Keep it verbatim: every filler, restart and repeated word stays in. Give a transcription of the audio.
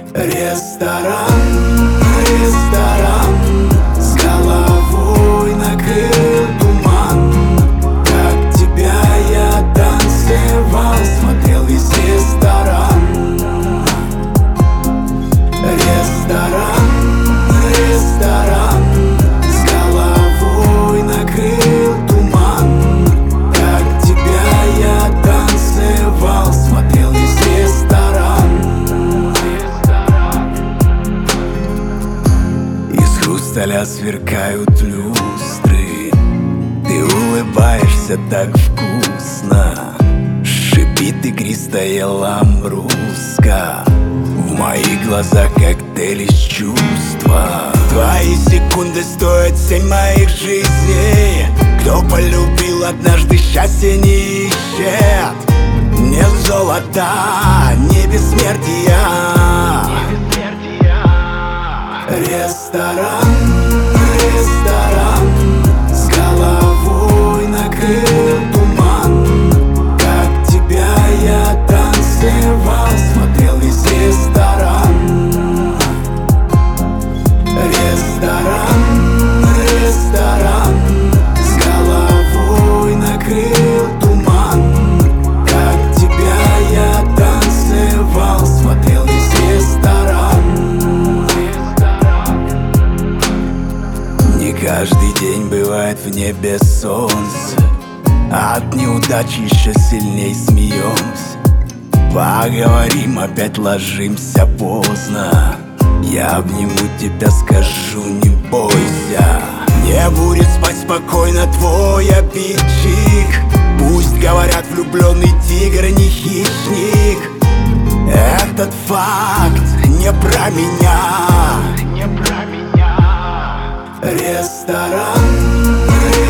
Ресторан, ресторан, с головой накрыл туман. Как тебя я танцевал, смотрел весь ресторан. Ресторан, ресторан, с головой накрыл туман. Как тебя я танцевал, смотрел весь ресторан. Из хрусталя сверкают люстры, ты улыбаешься так вкусно. Шипит игристая ламбруска, в моих глазах коктейль из чувства. Твои секунды стоят семь моих жизней. Кто полюбил однажды, счастье не ищет. Не золота, не бессмертия. Ресторан, ресторан, с головой накрыл туман. Как тебя я танцевал, смотрел весь ресторан. Ресторан, ресторан, с головой накрыл туман. Как тебя я танцевал, смотрел весь ресторан. Не каждый день бывает в небе солнце, от неудачи еще сильней смеемся. Поговорим, опять ложимся поздно. Я обниму тебя, скажу, не бойся. Не будет спать спокойно твой обидчик. Пусть говорят, влюбленный тигр не хищник. Этот факт не про меня. Не про меня. Ресторан,